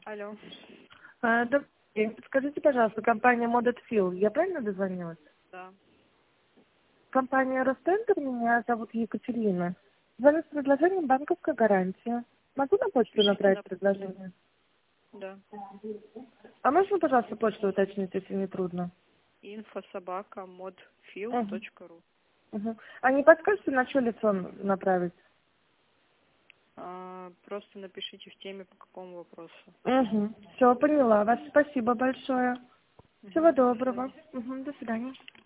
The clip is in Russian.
Алло. Добрый день. Скажите, пожалуйста, компания Modern Fuel, я правильно дозвонилась? Да. Компания Ростендер, меня зовут Екатерина. Звоню с предложением банковской гарантии. Могу на почту Пишите направить на... предложение? Да. А можно, пожалуйста, почту уточнить, если не трудно? Угу. info@modfuel.ru. Угу. А не подскажете, на что лицо направить? Просто напишите в теме, по какому вопросу. Угу. Все, поняла вас. Спасибо большое. Всего Угу. До доброго. свидания. Угу. До свидания.